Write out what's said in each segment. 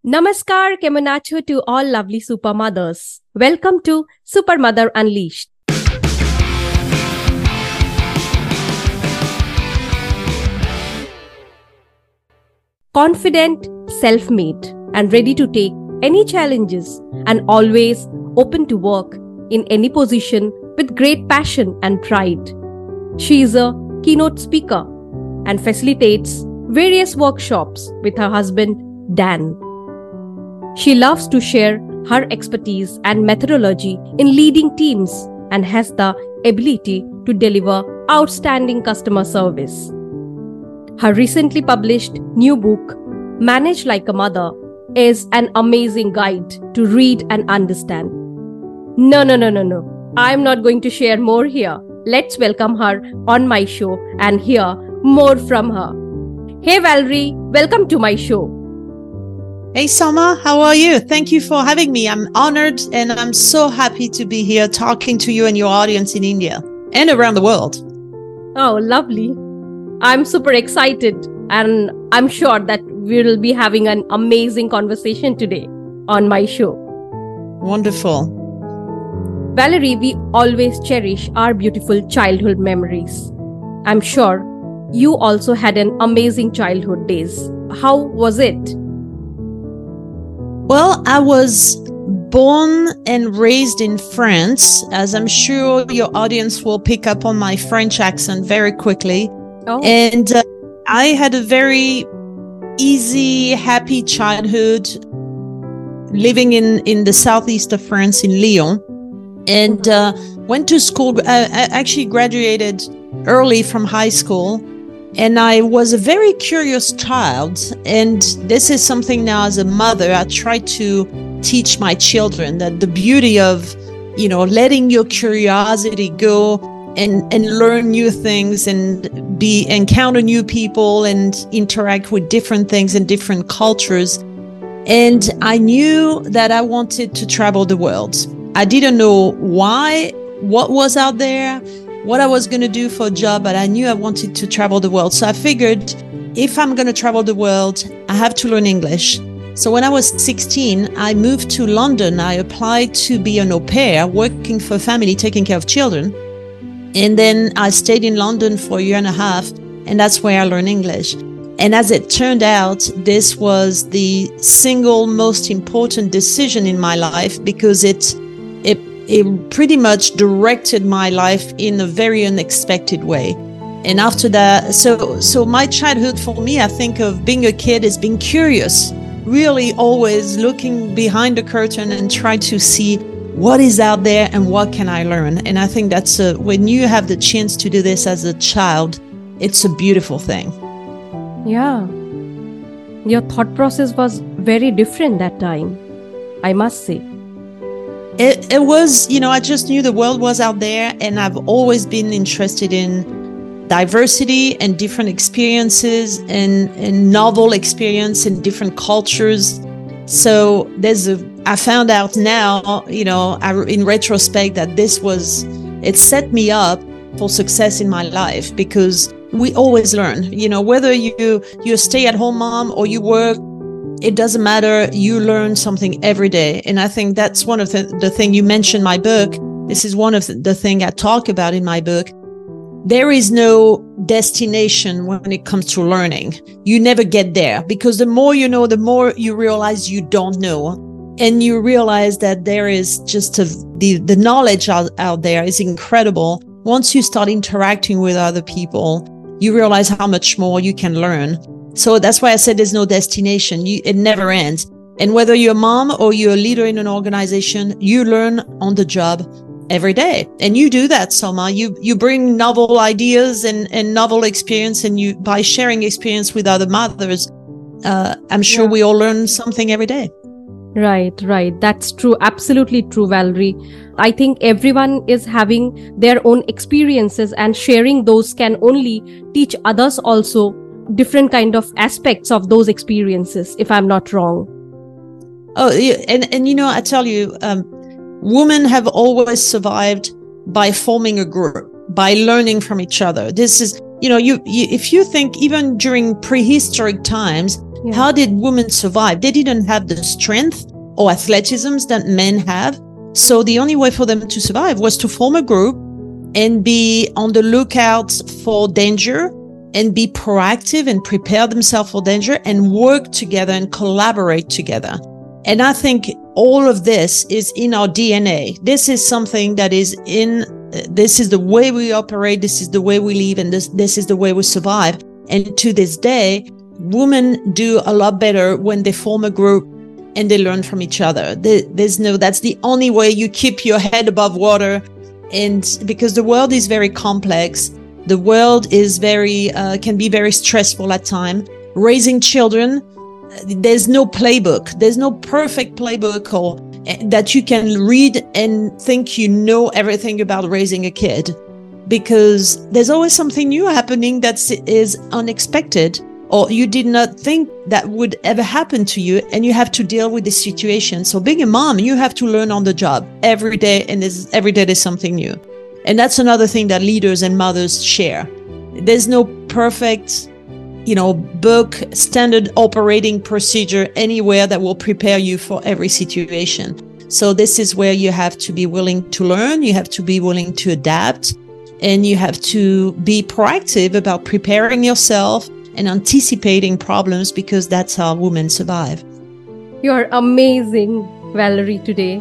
Namaskar, Kemonacho to all lovely super mothers. Welcome to Super Mother Unleashed. Confident, self-made, and ready to take any challenges, and always open to work in any position with great passion and pride. She is a keynote speaker and facilitates various workshops with her husband, Dan. She loves to share her expertise and methodology in leading teams and has the ability to deliver outstanding customer service. Her recently published new book, Manage Like a Mother, is an amazing guide to read and understand. No. I'm not going to share more here. Let's welcome her on my show and hear more from her. Hey Valerie, welcome to my show. Hey Soma, how are you? Thank you for having me. I'm honored and I'm so happy to be here talking to you and your audience in India and around the world. Oh, lovely. I'm super excited and I'm sure that we'll be having an amazing conversation today on my show. Wonderful. Valerie, we always cherish our beautiful childhood memories. I'm sure you also had an amazing childhood days. How was it? Well, I was born and raised in France, as I'm sure your audience will pick up on my French accent very quickly. Oh. And I had a very easy, happy childhood living in the southeast of France in Lyon. And went to school. I actually graduated early from high school. And I was a very curious child. And this is something now as a mother, I try to teach my children that the beauty of, letting your curiosity go and learn new things and encounter new people and interact with different things and different cultures. And I knew that I wanted to travel the world. I didn't know what was out there, what I was going to do for a job, but I knew I wanted to travel the world. So I figured if I'm going to travel the world, I have to learn English. So when I was 16, I moved to London. I applied to be an au pair, working for a family, taking care of children. And then I stayed in London for a year and a half, and that's where I learned English. And as it turned out, this was the single most important decision in my life because it pretty much directed my life in a very unexpected way. And after that, so my childhood for me, I think of being a kid as being curious, really always looking behind the curtain and try to see what is out there and what can I learn. And I think that's when you have the chance to do this as a child, it's a beautiful thing. Yeah. Your thought process was very different that time, I must say. It was, I just knew the world was out there, and I've always been interested in diversity and different experiences and novel experience in different cultures. So I found out now, in retrospect that it set me up for success in my life because we always learn, whether you're a stay-at-home mom or you work, it doesn't matter. You learn something every day. And I think that's one of the thing you mentioned my book. This is one of the thing I talk about in my book. There is no destination when it comes to learning. You never get there because the more you know, the more you realize you don't know. And you realize that there is just the knowledge out there is incredible. Once you start interacting with other people, you realize how much more you can learn. So that's why I said there's no destination. It never ends. And whether you're a mom or you're a leader in an organization, you learn on the job every day. And you do that, Soma. You bring novel ideas and novel experience, and by sharing experience with other mothers, I'm sure we all learn something every day. Right. That's true. Absolutely true, Valerie. I think everyone is having their own experiences, and sharing those can only teach others also different kind of aspects of those experiences, if I'm not wrong. Oh, and I tell you, women have always survived by forming a group, by learning from each other. This is, if you think even during prehistoric times, Yeah. How did women survive? They didn't have the strength or athleticism that men have. So the only way for them to survive was to form a group and be on the lookout for danger and be proactive and prepare themselves for danger and work together and collaborate together. And I think all of this is in our DNA. This is something that is this is the way we operate. This is the way we live. And this is the way we survive. And to this day, women do a lot better when they form a group and they learn from each other. That's the only way you keep your head above water. And because the world is very complex, the world is can be very stressful at times. Raising children, there's no playbook. There's no perfect playbook or that you can read and think you know everything about raising a kid, because there's always something new happening that is unexpected, or you did not think that would ever happen to you, and you have to deal with the situation. So being a mom, you have to learn on the job every day, and every day there's something new. And that's another thing that leaders and mothers share. There's no perfect, book, standard operating procedure anywhere that will prepare you for every situation. So this is where you have to be willing to learn, you have to be willing to adapt, and you have to be proactive about preparing yourself and anticipating problems, because that's how women survive. You're amazing, Valerie, today.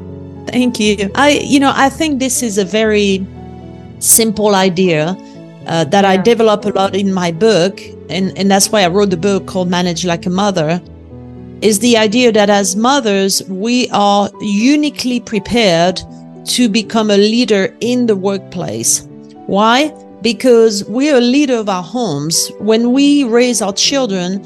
Thank you. I think this is a very simple idea that I develop a lot in my book. And that's why I wrote the book called Manage Like a Mother, is the idea that as mothers, we are uniquely prepared to become a leader in the workplace. Why? Because we are a leader of our homes. When we raise our children,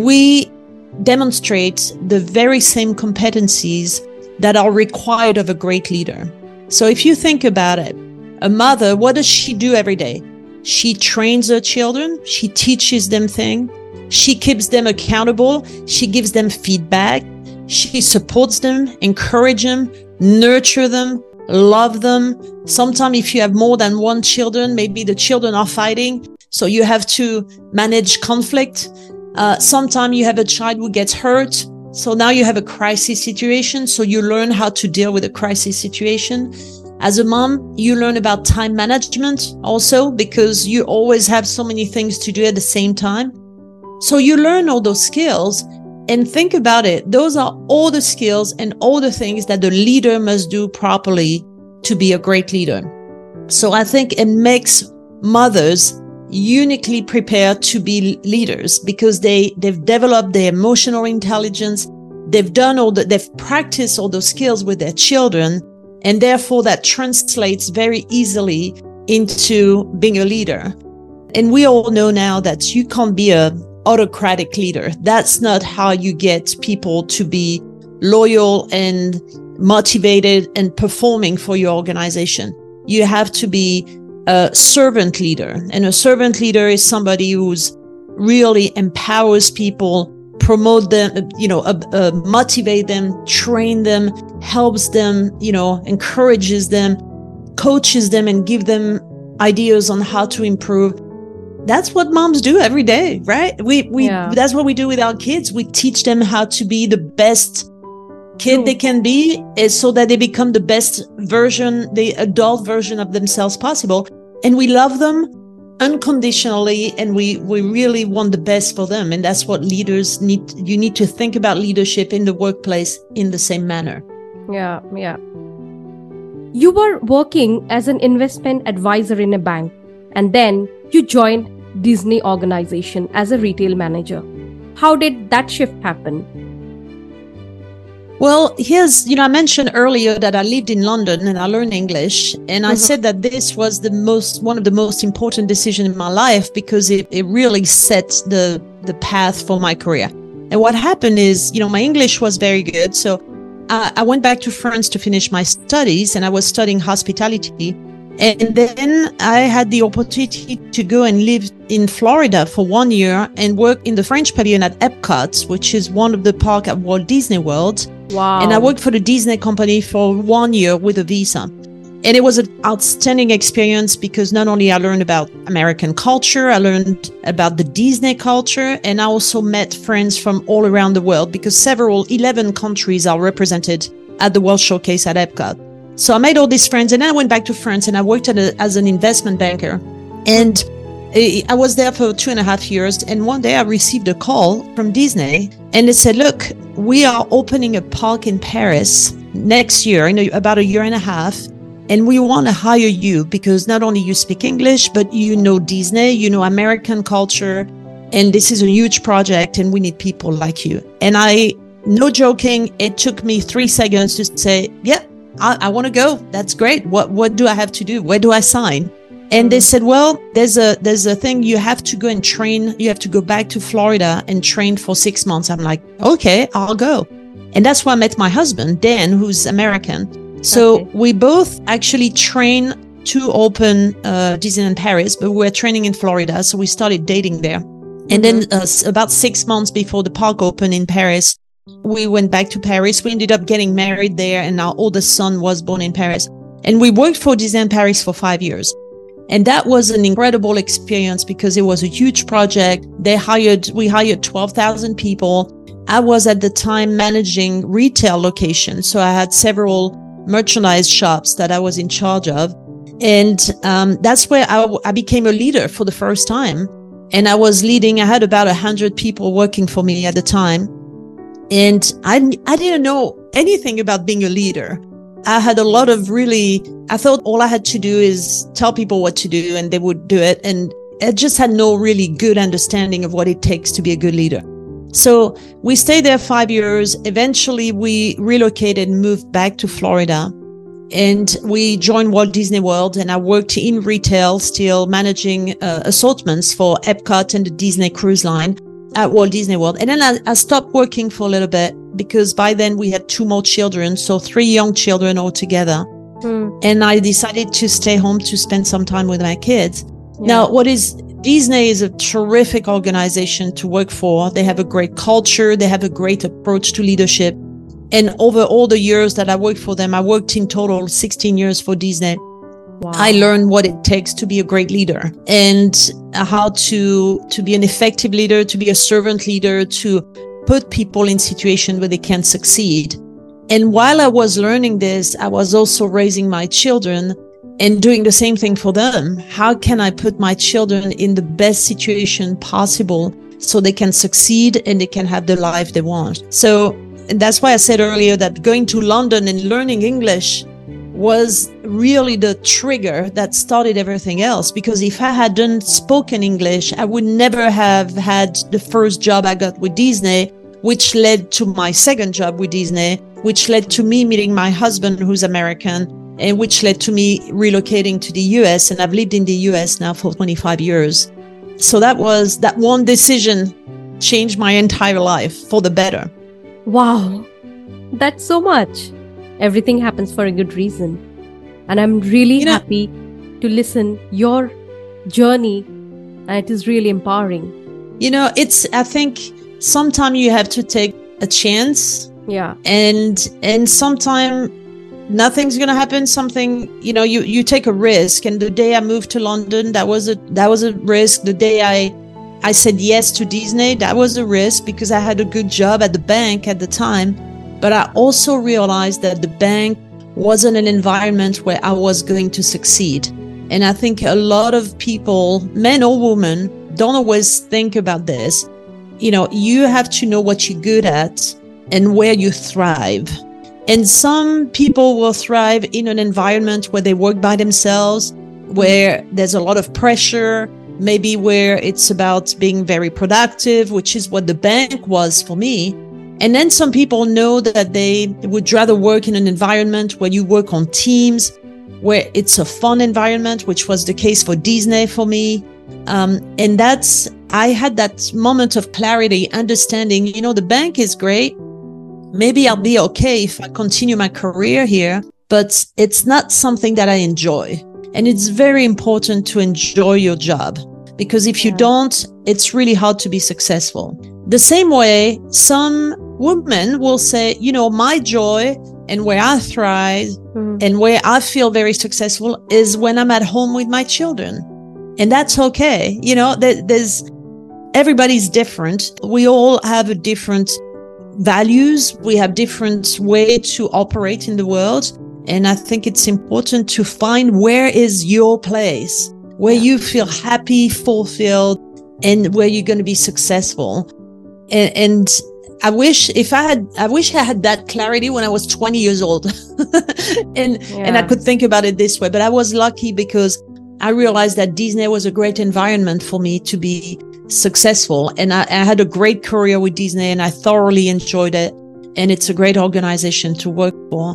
we demonstrate the very same competencies that are required of a great leader. So if you think about it, a mother, what does she do every day? She trains her children. She teaches them things. She keeps them accountable. She gives them feedback. She supports them, encourages them, nurture them, love them. Sometimes if you have more than one children, maybe the children are fighting, so you have to manage conflict. Sometimes you have a child who gets hurt, so now you have a crisis situation, so you learn how to deal with a crisis situation. As a mom, you learn about time management also, because you always have so many things to do at the same time. So you learn all those skills, and think about it. Those are all the skills and all the things that the leader must do properly to be a great leader. So I think it makes mothers uniquely prepared to be leaders, because they've developed their emotional intelligence. They've practiced all those skills with their children. And therefore that translates very easily into being a leader. And we all know now that you can't be an autocratic leader. That's not how you get people to be loyal and motivated and performing for your organization. You have to be a servant leader. And a servant leader is somebody who's really empowers people, promote them, motivate them, train them, helps them, encourages them, coaches them, and give them ideas on how to improve. That's what moms do every day, right? That's what we do with our kids. We teach them how to be the best kid they can be, so that they become the best version, the adult version of themselves possible. And we love them unconditionally, and we really want the best for them. And that's what leaders need. You need to think about leadership in the workplace in the same manner. Yeah. You were working as an investment advisor in a bank, and then you joined Disney organization as a retail manager. How did that shift happen? Well, I mentioned earlier that I lived in London and I learned English. And I said that this was one of the most important decisions in my life, because it really set the path for my career. And what happened is, my English was very good. So I went back to France to finish my studies, and I was studying hospitality. And then I had the opportunity to go and live in Florida for 1 year and work in the French pavilion at Epcot, which is one of the parks at Walt Disney World. Wow. And I worked for the Disney company for 1 year with a visa. And it was an outstanding experience because not only I learned about American culture, I learned about the Disney culture, and I also met friends from all around the world because 11 countries are represented at the World Showcase at Epcot. So I made all these friends, and then I went back to France and I worked as an investment banker. And I was there for 2.5 years. And one day I received a call from Disney and they said, look, we are opening a park in Paris next year, in about a year and a half. And we want to hire you because not only you speak English, but you know Disney, you know American culture, and this is a huge project and we need people like you. And no joking, it took me 3 seconds to say, yeah, I want to go. That's great. What do I have to do? Where do I sign? And they said, well, there's a thing you have to go and train. You have to go back to Florida and train for 6 months. I'm like, okay, I'll go. And that's where I met my husband, Dan, who's American. So we both actually trained to open Disneyland Paris, but we were training in Florida. So we started dating there. And then about 6 months before the park opened in Paris, we went back to Paris. We ended up getting married there, and our oldest son was born in Paris. And we worked for Disneyland Paris for 5 years. And that was an incredible experience because it was a huge project. We hired 12,000 people. I was at the time managing retail locations. So I had several merchandise shops that I was in charge of. And that's where I became a leader for the first time. And I had about 100 people working for me at the time. And I didn't know anything about being a leader. I thought all I had to do is tell people what to do and they would do it. And I just had no really good understanding of what it takes to be a good leader. So we stayed there 5 years. Eventually we relocated and moved back to Florida, and we joined Walt Disney World, and I worked in retail, still managing assortments for Epcot and the Disney Cruise Line at Walt Disney World. And then I stopped working for a little bit because by then we had 2 more children, so 3 young children altogether. And I decided to stay home to spend some time with my kids. Yeah. Now, Disney is a terrific organization to work for. They have a great culture. They have a great approach to leadership. And over all the years that I worked for them, I worked in total 16 years for Disney. Wow. I learned what it takes to be a great leader and how to be an effective leader, to be a servant leader, to put people in situations where they can succeed. And while I was learning this, I was also raising my children and doing the same thing for them. How can I put my children in the best situation possible so they can succeed and they can have the life they want? So that's why I said earlier that going to London and learning English was really the trigger that started everything else. Because if I hadn't spoken English, I would never have had the first job I got with Disney, which led to my second job with Disney, which led to me meeting my husband, who's American, and which led to me relocating to the US. And I've lived in the US now for 25 years. So that one decision changed my entire life for the better. Wow, that's so much. Everything happens for a good reason. And I'm really happy to listen your journey. And it is really empowering. I think sometimes you have to take a chance. Yeah. And sometimes nothing's going to happen. You take a risk. And the day I moved to London, that was a risk. The day I said yes to Disney, that was a risk because I had a good job at the bank at the time. But I also realized that the bank wasn't an environment where I was going to succeed. And I think a lot of people, men or women, don't always think about this. You have to know what you're good at and where you thrive. And some people will thrive in an environment where they work by themselves, where there's a lot of pressure, maybe where it's about being very productive, which is what the bank was for me. And then some people know that they would rather work in an environment where you work on teams, where it's a fun environment, which was the case for Disney for me. And I had that moment of clarity, understanding, the bank is great. Maybe I'll be okay if I continue my career here, but it's not something that I enjoy. And it's very important to enjoy your job, because if you don't, it's really hard to be successful. The same way, some women will say, my joy and where I thrive and where I feel very successful is when I'm at home with my children. And that's okay. You know, everybody's different. We all have a different values. We have different way to operate in the world. And I think it's important to find where is your place, where you feel happy, fulfilled, and where you're going to be successful. And I wish I had that clarity when I was 20 years old and I could think about it this way. But I was lucky because I realized that Disney was a great environment for me to be successful. And I had a great career with Disney and I thoroughly enjoyed it. And it's a great organization to work for.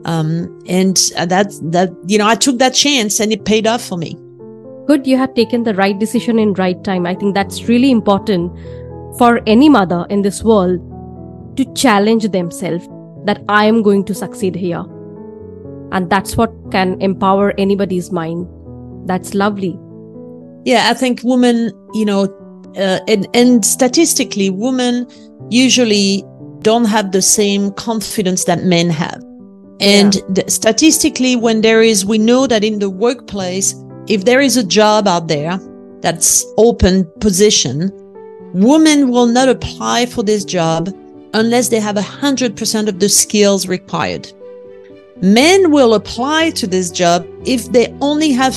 And that, you know, I took that chance and it paid off for me. Good. You have taken the right decision in right time. I think that's really important for any mother in this world to challenge themselves that I am going to succeed here. And that's what can empower anybody's mind. That's lovely. Yeah, I think women, you know, and statistically, women usually don't have the same confidence that men have. And statistically, we know that in the workplace, if there is a job out there that's open position, women will not apply for this job unless they have 100% of the skills required. Men will apply to this job if they only have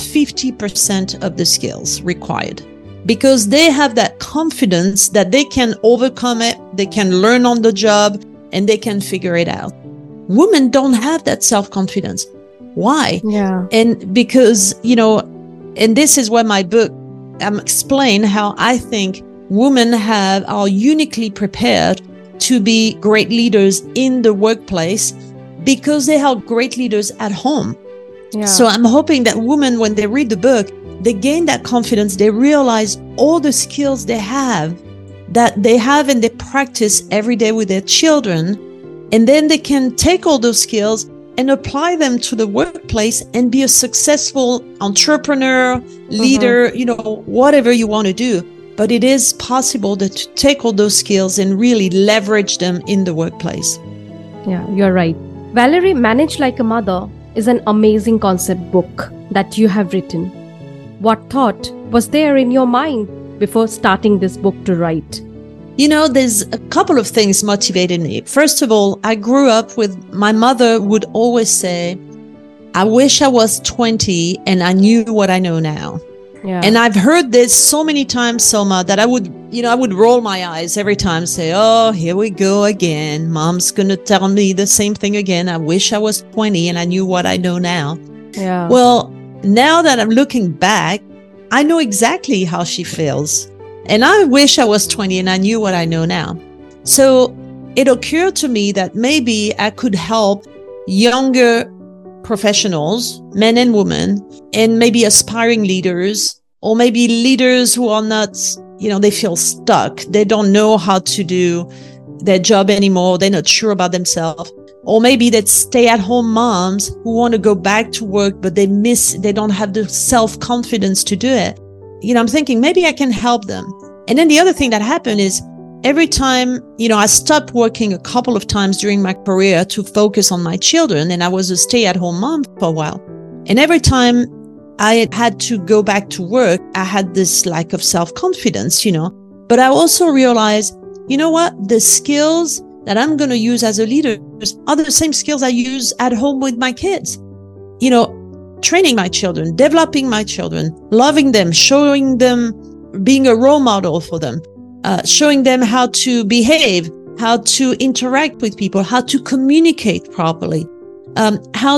50% of the skills required, because they have that confidence that they can overcome it, they can learn on the job, and they can figure it out. Women don't have that self-confidence. Why? Yeah. And because, you know, and this is where my book explain how I think women are uniquely prepared to be great leaders in the workplace because they are great leaders at home. Yeah. So I'm hoping that women, when they read the book, they gain that confidence. They realize all the skills they have and they practice every day with their children. And then they can take all those skills and apply them to the workplace and be a successful entrepreneur, leader, you know, whatever you want to do. But it is possible to take all those skills and really leverage them in the workplace. Yeah, you're right. Valerie, Manage Like a Mother is an amazing concept book that you have written. What thought was there in your mind before starting this book to write? You know, there's a couple of things motivated me. First of all, I grew up with my mother would always say, I wish I was 20 and I knew what I know now. Yeah. And I've heard this so many times, Soma, that I would roll my eyes every time, say, oh, here we go again. Mom's going to tell me the same thing again. I wish I was 20 and I knew what I know now. Yeah. Well, now that I'm looking back, I know exactly how she feels. And I wish I was 20 and I knew what I know now. So it occurred to me that maybe I could help younger professionals, men and women, and maybe aspiring leaders, or maybe leaders who are not, you know, they feel stuck. They don't know how to do their job anymore. They're not sure about themselves. Or maybe that stay-at-home moms who want to go back to work, but they don't have the self-confidence to do it. You know, I'm thinking maybe I can help them. And then the other thing that happened is every time, you know, I stopped working a couple of times during my career to focus on my children, and I was a stay-at-home mom for a while. And every time I had to go back to work, I had this lack of self-confidence, you know. But I also realized, you know what? The skills that I'm going to use as a leader are the same skills I use at home with my kids. You know, training my children, developing my children, loving them, showing them, being a role model for them, showing them how to behave, how to interact with people, how to communicate properly, how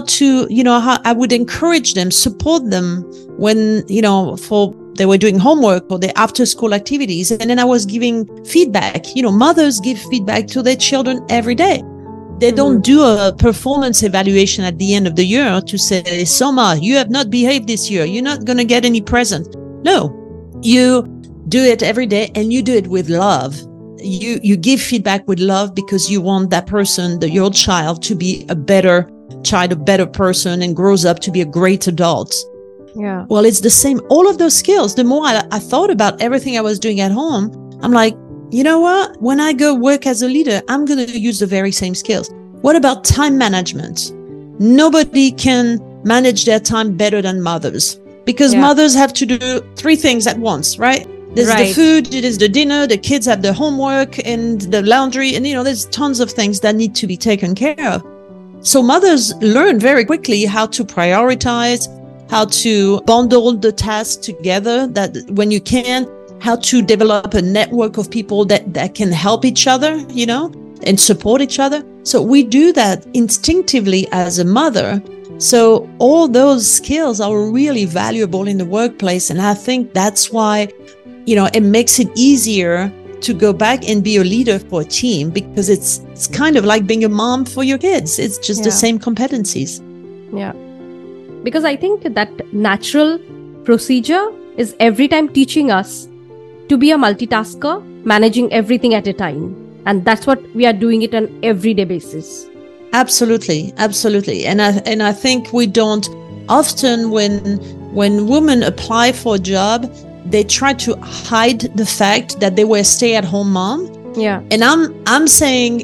I would encourage them, support them when, you know, they were doing homework or their after school activities. And then I was giving feedback. You know, mothers give feedback to their children every day. They don't do a performance evaluation at the end of the year to say, Soma, you have not behaved this year. You're not going to get any present. No, you do it every day and you do it with love. You give feedback with love because you want that person, your child, to be a better child, a better person, and grows up to be a great adult. Yeah. Well, it's the same. All of those skills, the more I thought about everything I was doing at home, I'm like, you know what? When I go work as a leader, I'm going to use the very same skills. What about time management? Nobody can manage their time better than mothers, because mothers have to do 3 things at once, right? There's the food, it is the dinner, the kids have the homework and the laundry, and there's tons of things that need to be taken care of. So mothers learn very quickly how to prioritize, how to bundle the tasks together, that when you can, how to develop a network of people that can help each other, and support each other. So we do that instinctively as a mother. So all those skills are really valuable in the workplace. And I think that's why, it makes it easier to go back and be a leader for a team, because it's kind of like being a mom for your kids. It's just the same competencies. Yeah. Because I think that natural procedure is every time teaching us to be a multitasker, managing everything at a time. And that's what we are doing it on everyday basis. Absolutely. Absolutely. And I think we don't often, when women apply for a job, they try to hide the fact that they were a stay-at-home mom. Yeah. And I'm saying,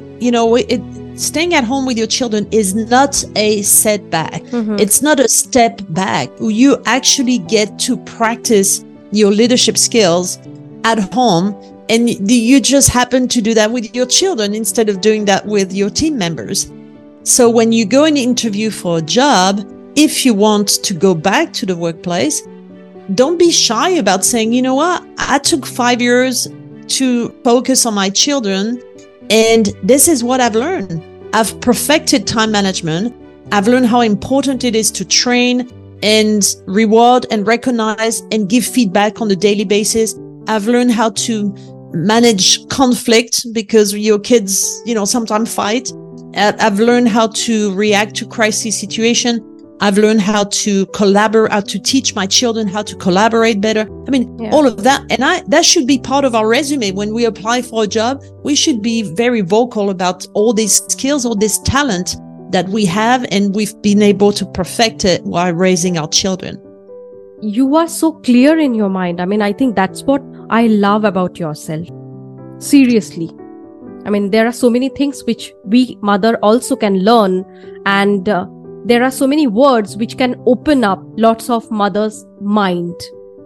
staying at home with your children is not a setback. Mm-hmm. It's not a step back. You actually get to practice your leadership skills at home, and you just happen to do that with your children instead of doing that with your team members. So when you go and interview for a job, if you want to go back to the workplace, don't be shy about saying, I took 5 years to focus on my children, and this is what I've learned. I've perfected time management. I've learned how important it is to train and reward and recognize and give feedback on a daily basis. I've learned how to manage conflict, because your kids, sometimes fight. I've learned how to react to crisis situation. I've learned how to collaborate, how to teach my children how to collaborate better. All of that. And that should be part of our resume. When we apply for a job, we should be very vocal about all these skills, all this talent that we have, and we've been able to perfect it while raising our children. You are so clear in your mind. I think that's what I love about yourself. Seriously. There are so many things which we mother also can learn, and there are so many words which can open up lots of mothers' mind.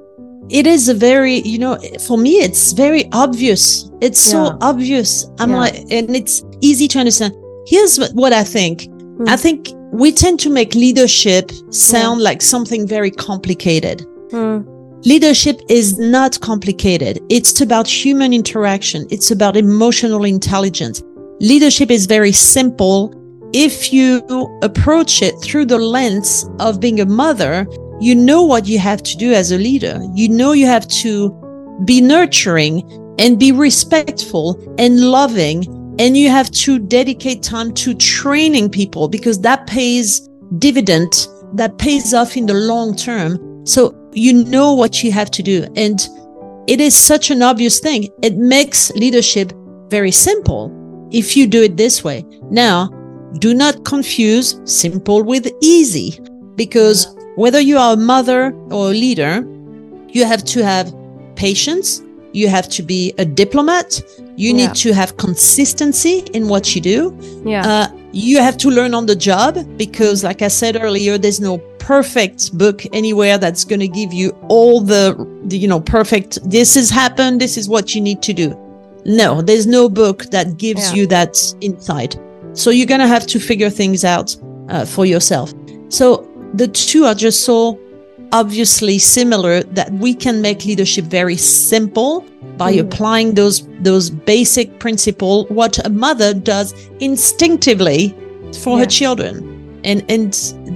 It is a very, for me, it's very obvious. It's so obvious. And it's easy to understand. Here's what I think. I think we tend to make leadership sound like something very complicated. Leadership is not complicated. It's about human interaction. It's about emotional intelligence. Leadership is very simple. If you approach it through the lens of being a mother, you know what you have to do as a leader. You have to be nurturing and be respectful and loving. And you have to dedicate time to training people, because that pays dividend, that pays off in the long term. So you know what you have to do. And it is such an obvious thing. It makes leadership very simple if you do it this way. Now, do not confuse simple with easy, because whether you are a mother or a leader, you have to have patience. You have to be a diplomat. You need to have consistency in what you do. You have to learn on the job, because like I said earlier, there's no perfect book anywhere that's going to give you all the perfect, this has happened, this is what you need to do. No, there's no book that gives you that insight. So you're going to have to figure things out for yourself. So the two are just so obviously similar that we can make leadership very simple by applying those basic principles, what a mother does instinctively for her children. And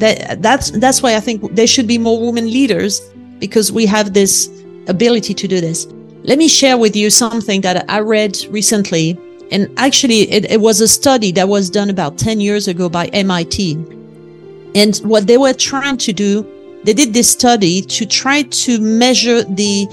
that's why I think there should be more women leaders, because we have this ability to do this. Let me share with you something that I read recently. And actually, it was a study that was done about 10 years ago by MIT. And what they were trying to do, they did this study to try to measure the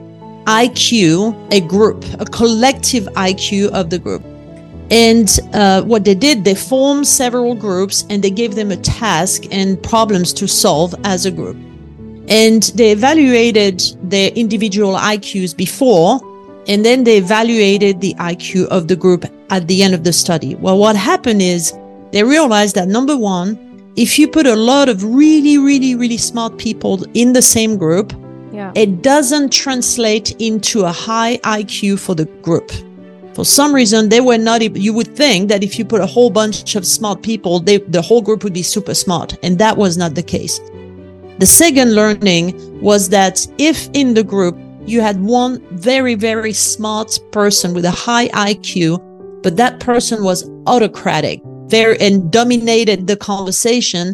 IQ, a collective IQ of the group. And what they did, they formed several groups and they gave them a task and problems to solve as a group. And they evaluated their individual IQs before, and then they evaluated the IQ of the group at the end of the study. Well, what happened is they realized that number one, if you put a lot of really, really, really smart people in the same group, it doesn't translate into a high IQ for the group. For some reason, they were not, you would think that if you put a whole bunch of smart people, the whole group would be super smart. And that was not the case. The second learning was that if in the group you had one very, very smart person with a high IQ, but that person was autocratic, and dominated the conversation,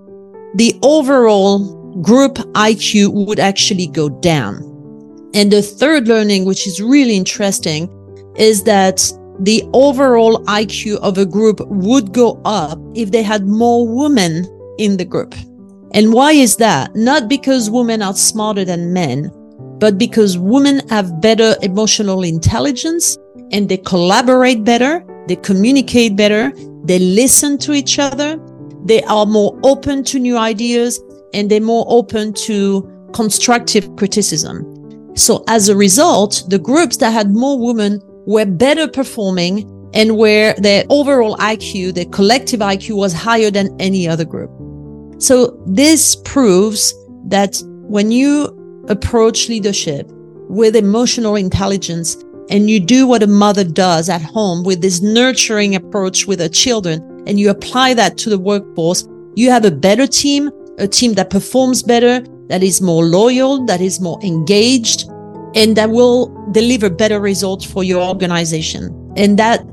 the overall group IQ would actually go down. And the third learning, which is really interesting, is that the overall IQ of a group would go up if they had more women in the group. And why is that? Not because women are smarter than men, but because women have better emotional intelligence and they collaborate better, they communicate better, they listen to each other, they are more open to new ideas, and they're more open to constructive criticism. So as a result, the groups that had more women were better performing and where their overall IQ, their collective IQ was higher than any other group. So this proves that when you approach leadership with emotional intelligence and you do what a mother does at home with this nurturing approach with her children, and you apply that to the workforce, you have a better team, a team that performs better, that is more loyal, that is more engaged, and that will deliver better results for your organization. And that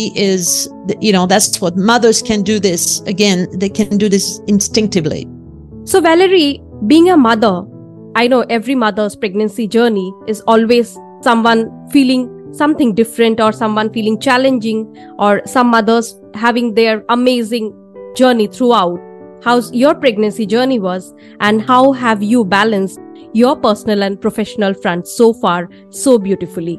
is, that's what mothers can do this. Again, they can do this instinctively. So Valerie, being a mother, I know every mother's pregnancy journey is always someone feeling something different or someone feeling challenging or some mothers having their amazing journey throughout. How's your pregnancy journey was and how have you balanced your personal and professional front so far so beautifully?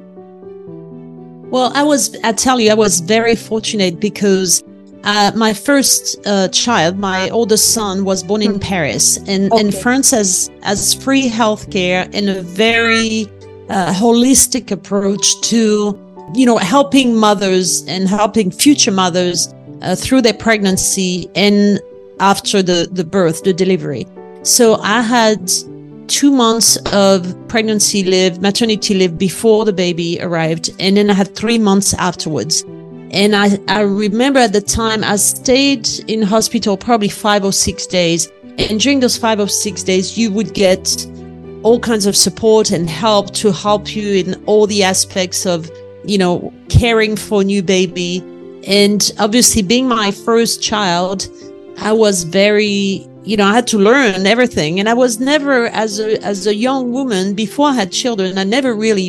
Well, I was very fortunate because my first child, my oldest son, was born in Paris, and France has free healthcare and a very holistic approach to, helping mothers and helping future mothers through their pregnancy and after the birth, the delivery. So I had 2 months of pregnancy leave, maternity leave before the baby arrived. And then I had 3 months afterwards. And I remember at the time I stayed in hospital probably 5 or 6 days. And during those 5 or 6 days, you would get all kinds of support and help to help you in all the aspects of, caring for a new baby. And obviously being my first child, I was very, I had to learn everything. And I was never, as a young woman, before I had children, I never really,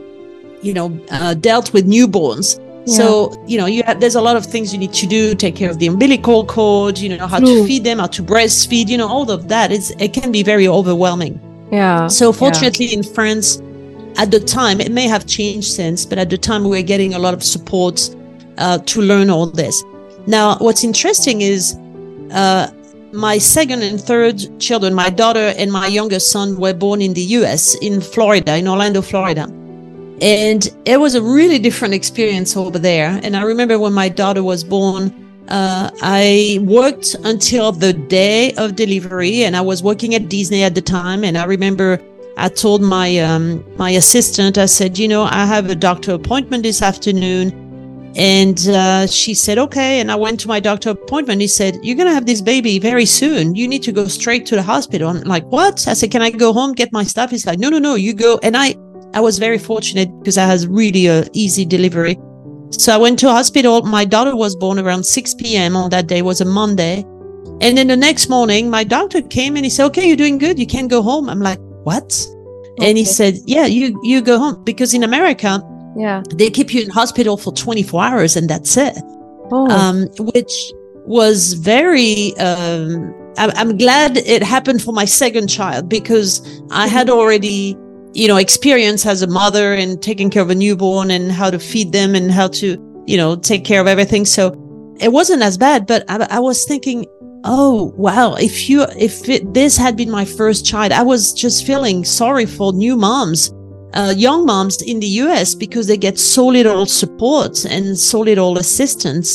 dealt with newborns. Yeah. So, there's a lot of things you need to do, take care of the umbilical cord, how to feed them, how to breastfeed, all of that. It can be very overwhelming. Yeah. So fortunately in France, at the time, it may have changed since, but at the time we were getting a lot of support to learn all this. Now, what's interesting is my second and third children, my daughter and my youngest son, were born in the US, in Florida, in Orlando, Florida. And it was a really different experience over there. And I remember when my daughter was born, I worked until the day of delivery, and I was working at Disney at the time. And I remember I told my assistant, I said, I have a doctor appointment this afternoon. And she said, okay. And I went to my doctor appointment. He said, you're going to have this baby very soon. You need to go straight to the hospital. I'm like, what? I said, can I go home, get my stuff? He's like, no, you go. And I was very fortunate because I had really an easy delivery. So I went to a hospital. My daughter was born around 6 p.m. on that day. It was a Monday. And then the next morning, my doctor came and he said, okay, you're doing good. You can go home. I'm like, what? Okay. And he said, yeah, you go home. Because in America, they keep you in hospital for 24 hours and that's it. Which was very, I'm glad it happened for my second child because I had already, experience as a mother and taking care of a newborn and how to feed them and how to, take care of everything. So it wasn't as bad, but I was thinking, oh, wow, this had been my first child, I was just feeling sorry for new moms. Young moms in the US because they get so little support and so little assistance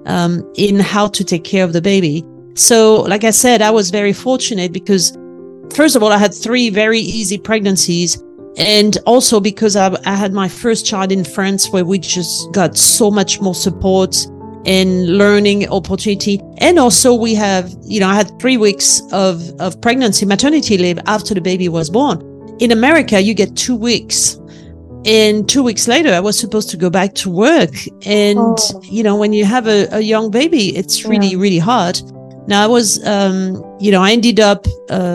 in how to take care of the baby. So, like I said, I was very fortunate because, first of all, I had 3 very easy pregnancies. And also because I had my first child in France, where we just got so much more support and learning opportunity. And also we have, I had 3 weeks of pregnancy, maternity leave after the baby was born. In America, you get 2 weeks. And 2 weeks later, I was supposed to go back to work. And, when you have a young baby, it's really, really hard. Now I was, I ended up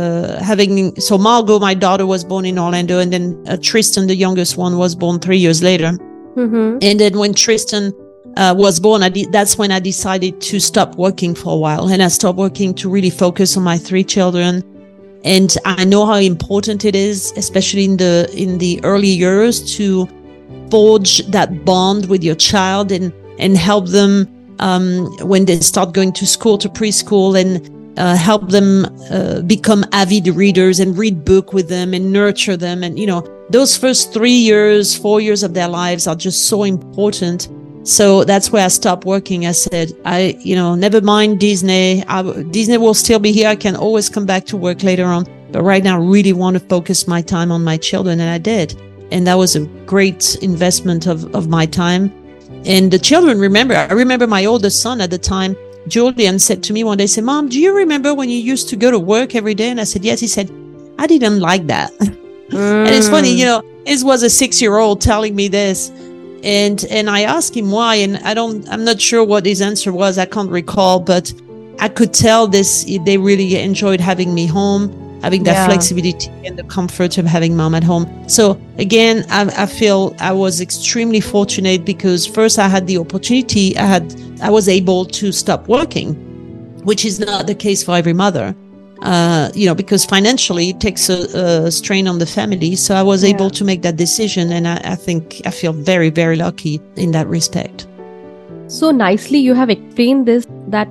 so Margot, my daughter, was born in Orlando, and then Tristan, the youngest one, was born 3 years later. Mm-hmm. And then when Tristan was born, that's when I decided to stop working for a while, and I stopped working to really focus on my 3 children. And I know how important it is, especially in the early years, to forge that bond with your child and help them when they start going to school, to preschool, and help them become avid readers and read book with them and nurture them. And, those first 3 years, 4 years of their lives are just so important. So that's where I stopped working. I said, never mind Disney. Disney will still be here. I can always come back to work later on. But right now, I really want to focus my time on my children. And I did. And that was a great investment of my time. And the children I remember my oldest son at the time, Julian, said to me one day, "Mom, do you remember when you used to go to work every day?" And I said, "Yes." He said, "I didn't like that." And it's funny, it was a 6-year-old telling me this. And I asked him why, and I'm not sure what his answer was. I can't recall, but I could tell they really enjoyed having me home, having that flexibility and the comfort of having mom at home. So again, I feel I was extremely fortunate because first I had the opportunity, I was able to stop working, which is not the case for every mother, because financially it takes a strain on the family. So I was able to make that decision. And I think I feel very, very lucky in that respect. So nicely you have explained this, that,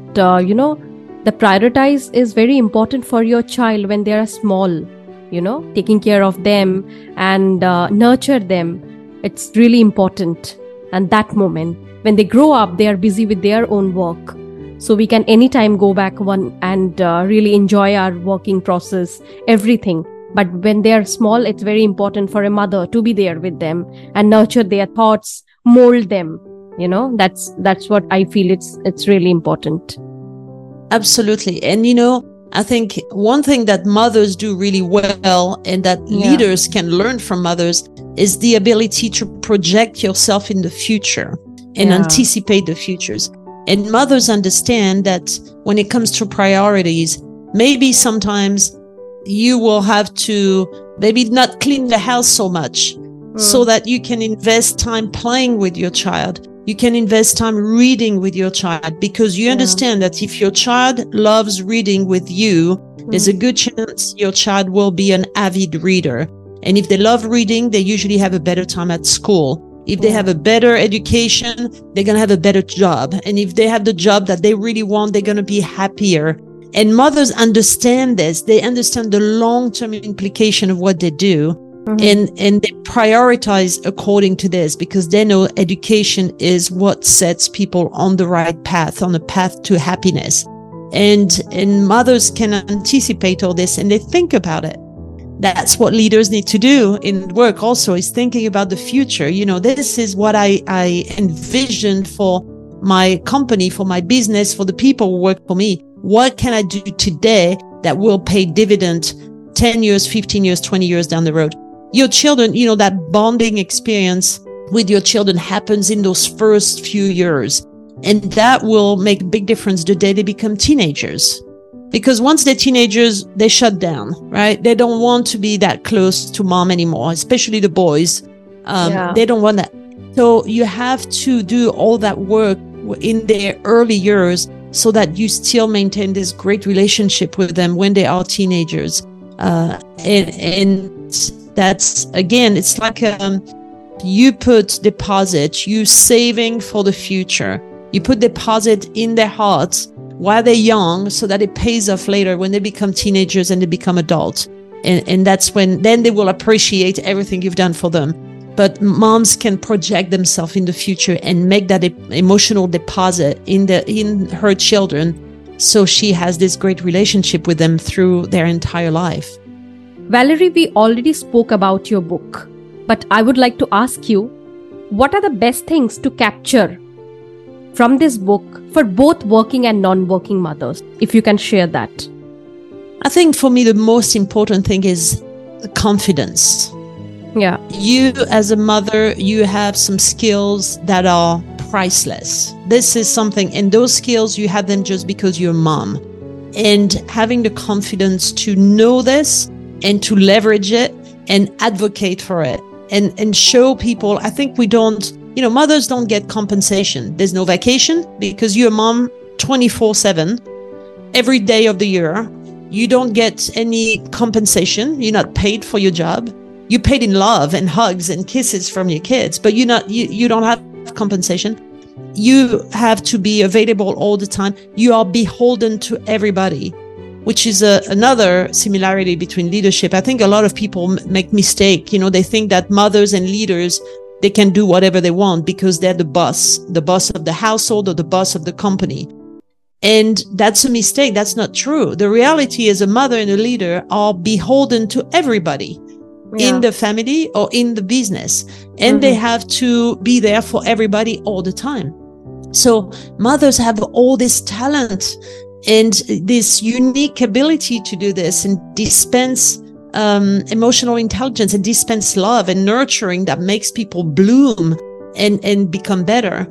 the prioritize is very important for your child when they are small, taking care of them and nurture them. It's really important. And that moment, when they grow up, they are busy with their own work. So we can anytime go back and really enjoy our working process, everything. But when they are small, it's very important for a mother to be there with them and nurture their thoughts, mold them. That's what I feel. It's really important. Absolutely. And, I think one thing that mothers do really well and that leaders can learn from mothers is the ability to project yourself in the future and anticipate the futures. And mothers understand that when it comes to priorities, maybe sometimes you will have to maybe not clean the house so much so that you can invest time playing with your child. You can invest time reading with your child, because you understand that if your child loves reading with you, there's a good chance your child will be an avid reader. And if they love reading, they usually have a better time at school. If they have a better education, they're going to have a better job. And if they have the job that they really want, they're going to be happier. And mothers understand this. They understand the long-term implication of what they do. And they prioritize according to this, because they know education is what sets people on the right path, on the path to happiness. And mothers can anticipate all this, and they think about it. That's what leaders need to do in work also, is thinking about the future. This is what I envisioned for my company, for my business, for the people who work for me. What can I do today that will pay dividend 10 years, 15 years, 20 years down the road? Your children, that bonding experience with your children happens in those first few years. And that will make a big difference the day they become teenagers. Because once they're teenagers, they shut down, right? They don't want to be that close to mom anymore, especially the boys. They don't want that. So you have to do all that work in their early years so that you still maintain this great relationship with them when they are teenagers. And that's, again, it's like you put deposit, you saving for the future. You put deposit in their hearts while they're young so that it pays off later when they become teenagers and they become adults. And that's when then they will appreciate everything you've done for them. but moms can project themselves in the future and make that emotional deposit in her children, so she has this great relationship with them through their entire life. Valerie, we already spoke about your book, but I would like to ask you, what are the best things to capture from this book for both working and non-working mothers, if you can share that? I think for me, the most important thing is the confidence. Yeah. You as a mother, you have some skills that are priceless. This is something, and those skills, you have them just because you're a mom. And having the confidence to know this and to leverage it and advocate for it and show people. I think mothers don't get compensation. There's no vacation because you're a mom 24/7, every day of the year. You don't get any compensation. You're not paid for your job. You're paid in love and hugs and kisses from your kids, but you don't have compensation. You have to be available all the time. You are beholden to everybody, which is another similarity between leadership. I think a lot of people make mistake. They think that mothers and leaders, they can do whatever they want because they're the boss of the household or the boss of the company. And that's a mistake. That's not true. The reality is a mother and a leader are beholden to everybody in the family or in the business. And they have to be there for everybody all the time. So mothers have all this talent and this unique ability to do this and dispense emotional intelligence and dispense love and nurturing that makes people bloom and become better.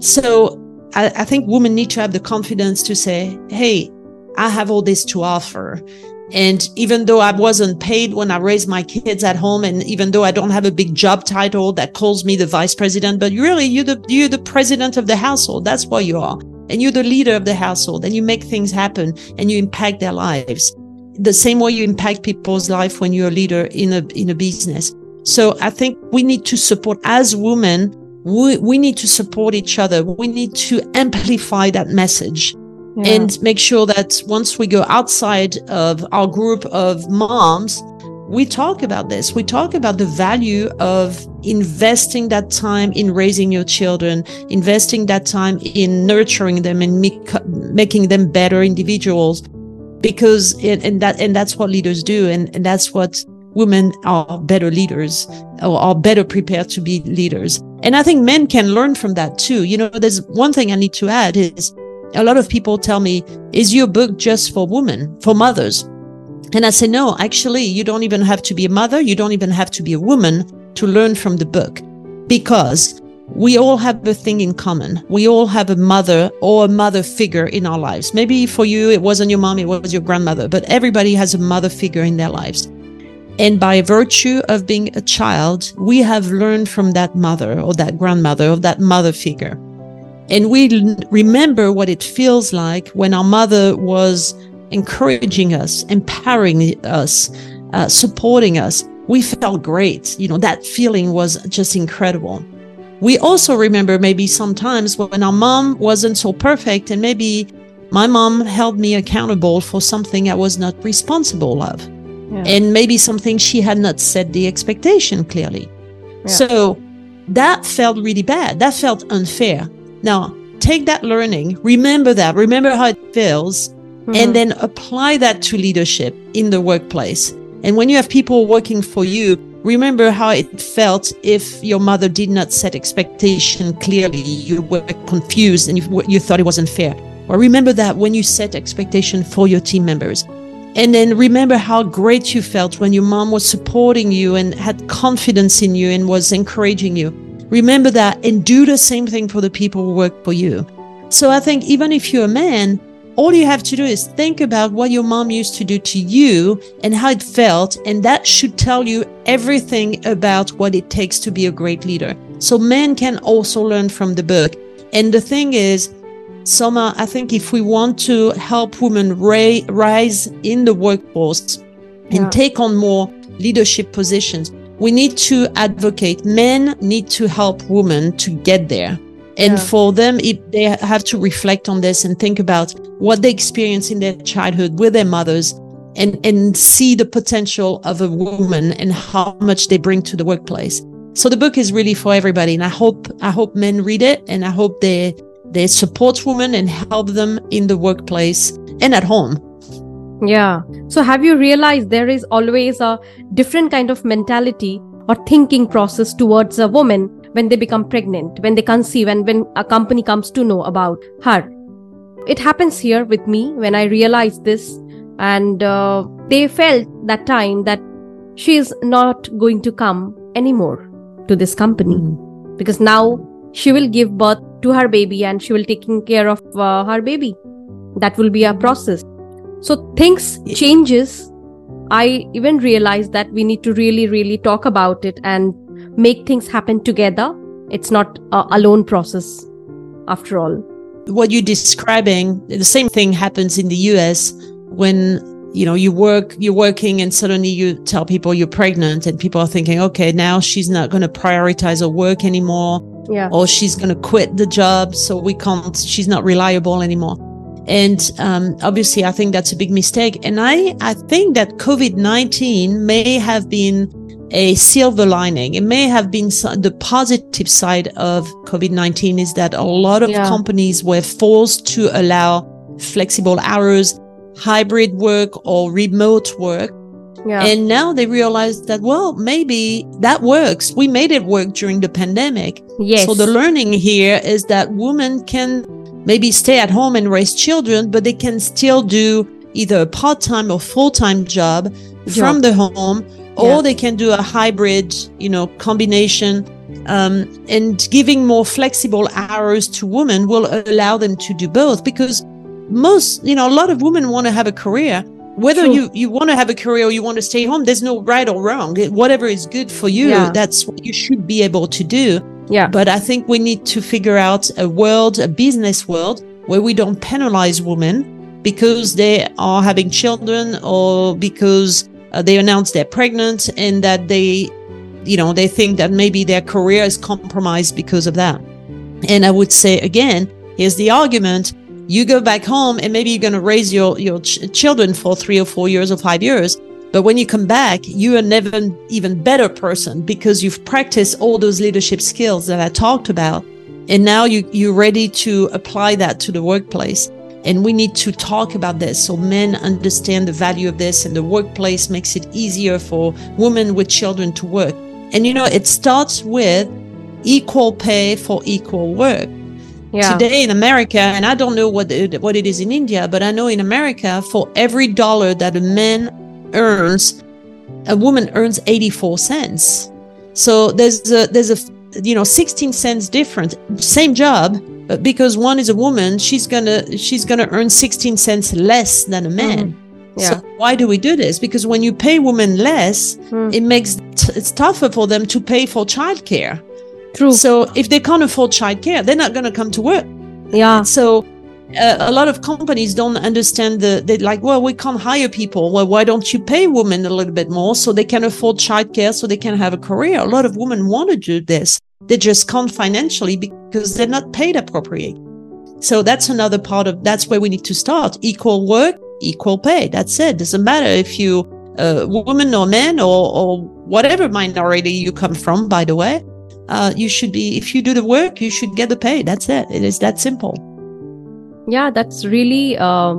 So I think women need to have the confidence to say, hey, I have all this to offer. And even though I wasn't paid when I raised my kids at home, and even though I don't have a big job title that calls me the vice president, but really you're the president of the household. That's what you are. And you're the leader of the household, and you make things happen and you impact their lives. The same way you impact people's life when you're a leader in a business. So I think we need to support, as women, we need to support each other. We need to amplify that message and make sure that once we go outside of our group of moms, we talk about this. We talk about the value of investing that time in raising your children, investing that time in nurturing them and making them better individuals, because that's what leaders do. And that's what women are better leaders, or are better prepared to be leaders. And I think men can learn from that too. There's one thing I need to add is a lot of people tell me, is your book just for women, for mothers? And I say, no, actually, you don't even have to be a mother. You don't even have to be a woman to learn from the book, because we all have a thing in common. We all have a mother or a mother figure in our lives. Maybe for you, it wasn't your mom, it was your grandmother, but everybody has a mother figure in their lives. And by virtue of being a child, we have learned from that mother or that grandmother or that mother figure. And we remember what it feels like when our mother was encouraging us, empowering us, supporting us. We felt great. That feeling was just incredible. We also remember maybe sometimes when our mom wasn't so perfect, and maybe my mom held me accountable for something I was not responsible of. Yeah. And maybe something she had not set the expectation clearly. Yeah. So that felt really bad. That felt unfair. Now, take that learning, remember how it feels, and then apply that to leadership in the workplace. And when you have people working for you, remember how it felt if your mother did not set expectation clearly. You were confused and you thought it wasn't fair. Or remember that when you set expectation for your team members. And then remember how great you felt when your mom was supporting you and had confidence in you and was encouraging you. Remember that and do the same thing for the people who work for you. So I think even if you're a man, all you have to do is think about what your mom used to do to you and how it felt. And that should tell you everything about what it takes to be a great leader. So men can also learn from the book. And the thing is, Soma, I think if we want to help women rise in the workforce and take on more leadership positions, we need to advocate. Men need to help women to get there. And for them, they have to reflect on this and think about what they experience in their childhood with their mothers and see the potential of a woman and how much they bring to the workplace. So the book is really for everybody. And I hope men read it, and I hope they support women and help them in the workplace and at home. Yeah. So have you realized there is always a different kind of mentality or thinking process towards a woman when they become pregnant, when they conceive, and when a company comes to know about her? It happens here with me when I realized this, and they felt that time that she is not going to come anymore to this company because now she will give birth to her baby and she will taking care of her baby. That will be a process. So things changes. I even realized that we need to really, really talk about it and make things happen together. It's not a alone process after all. What you're describing, the same thing happens in the US when, you're working and suddenly you tell people you're pregnant and people are thinking, okay, now she's not going to prioritize her work anymore. Yeah. Or she's going to quit the job. So she's not reliable anymore. And obviously, I think that's a big mistake. And I think that COVID-19 may have been a silver lining. It may have been the positive side of COVID-19 is that a lot of companies were forced to allow flexible hours, hybrid work or remote work. Yeah. And now they realize that, well, maybe that works. We made it work during the pandemic. Yes. So the learning here is that women can maybe stay at home and raise children, but they can still do either a part-time or full-time job from the home, or they can do a hybrid, combination. And giving more flexible hours to women will allow them to do both, because a lot of women want to have a career. Whether you want to have a career or you want to stay home, there's no right or wrong. Whatever is good for you, that's what you should be able to do. Yeah. But I think we need to figure out a business world where we don't penalize women because they are having children or because they announce they're pregnant and that they think that maybe their career is compromised because of that. And I would say, again, here's the argument. You go back home and maybe you're going to raise your children for 3 or 4 years or 5 years. But when you come back, you are never an even better person because you've practiced all those leadership skills that I talked about. And now you're ready to apply that to the workplace. And we need to talk about this so men understand the value of this, and the workplace makes it easier for women with children to work. And, it starts with equal pay for equal work. Yeah. Today in America, and I don't know what it is in India, but I know in America, for every dollar that a man earns, a woman earns 84 cents. So there's a 16 cents difference, same job, but because one is a woman, she's gonna earn 16 cents less than a man. Yeah. So why do we do this? Because when you pay women less, it makes it's tougher for them to pay for childcare. True. So if they can't afford childcare, they're not going to come to work. Yeah. So a lot of companies don't understand they're like, well, we can't hire people. Well, why don't you pay women a little bit more so they can afford childcare, so they can have a career? A lot of women want to do this. They just can't financially because they're not paid appropriately. So that's that's where we need to start. Equal work, equal pay. That's it. Doesn't matter if you woman or man or whatever minority you come from, by the way. You should be, if you do the work, you should get the pay. That's it. It is that simple. Yeah, that's really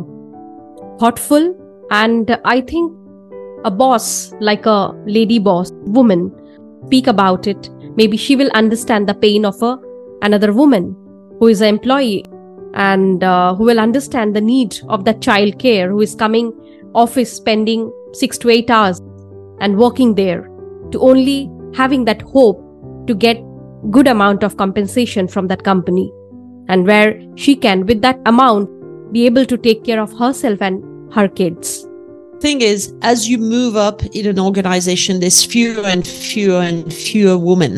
thoughtful. And I think a boss, like a lady boss, woman, speak about it. Maybe she will understand the pain of another woman who is an employee and who will understand the need of that child care, who is coming office, spending 6 to 8 hours and working there to only having that hope to get good amount of compensation from that company, and where she can, with that amount, be able to take care of herself and her kids. Thing is, as you move up in an organization, there's fewer and fewer and fewer women.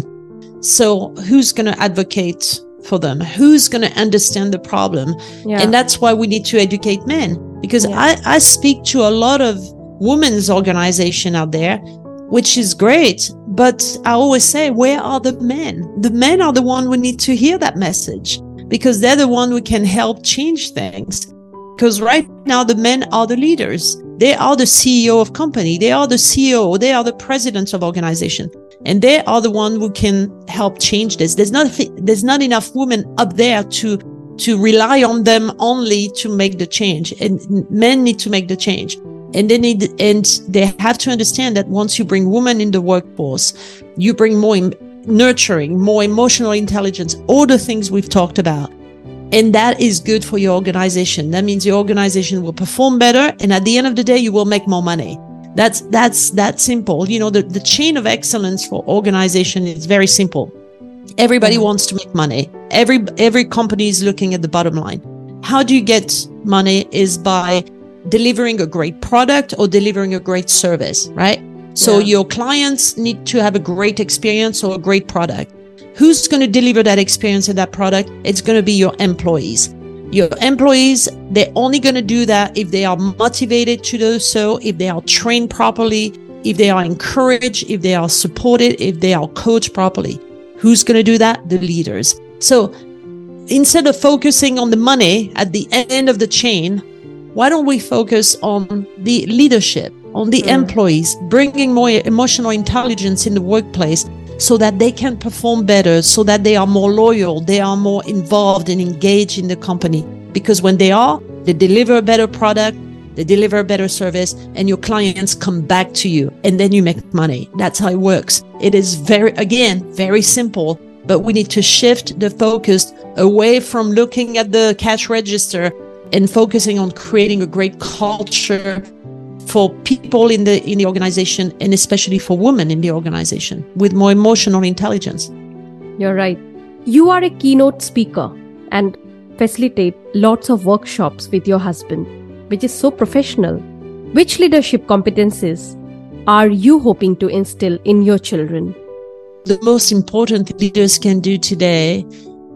So who's going to advocate for them? Who's going to understand the problem? Yeah. And that's why we need to educate men, because I speak to a lot of women's organization out there, which is great. But I always say, where are the men? The men are the one who need to hear that message, because they're the one who can help change things. Because right now, the men are the leaders. They are the CEO of company. They are the CEO. They are the president of organization. And they are the one who can help change this. There's not enough women up there to rely on them only to make the change. And men need to make the change. And they have to understand that once you bring women in the workforce, you bring more nurturing, more emotional intelligence, all the things we've talked about. And that is good for your organization. That means your organization will perform better. And at the end of the day, you will make more money. That's that simple. You know, the chain of excellence for organization is very simple. Everybody wants to make money. Every company is looking at the bottom line. How do you get money is by delivering a great product or delivering a great service, right? So your clients need to have a great experience or a great product. Who's going to deliver that experience and that product? It's going to be your employees. Your employees, they're only going to do that if they are motivated to do so, if they are trained properly, if they are encouraged, if they are supported, if they are coached properly. Who's going to do that? The leaders. So instead of focusing on the money at the end of the chain, why don't we focus on the leadership, on the employees, bringing more emotional intelligence in the workplace so that they can perform better, so that they are more loyal, they are more involved and engaged in the company. Because when they deliver a better product, they deliver a better service, and your clients come back to you, and then you make money. That's how it works. It is very simple, but we need to shift the focus away from looking at the cash register and focusing on creating a great culture for people in the organization, and especially for women in the organization with more emotional intelligence. You're right. You are a keynote speaker and facilitate lots of workshops with your husband, which is so professional. Which leadership competencies are you hoping to instill in your children? The most important leaders can do today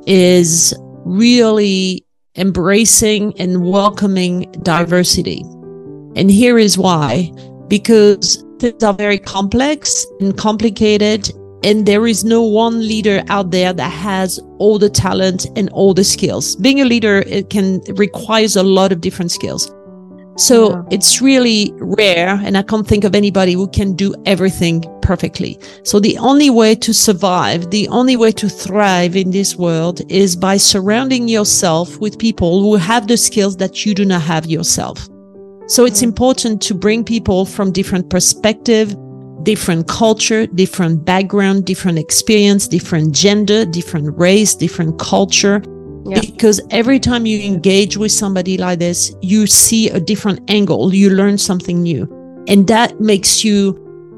is really embracing and welcoming diversity. And here is why. Because things are very complex and complicated, and there is no one leader out there that has all the talent and all the skills. Being a leader, requires a lot of different skills. So it's really rare, and I can't think of anybody who can do everything perfectly. So the only way to survive, the only way to thrive in this world is by surrounding yourself with people who have the skills that you do not have yourself. So it's important to bring people from different perspective, different culture, different background, different experience, different gender, different race, different culture. Yeah. Because every time you engage with somebody like this, you see a different angle, you learn something new. And that makes you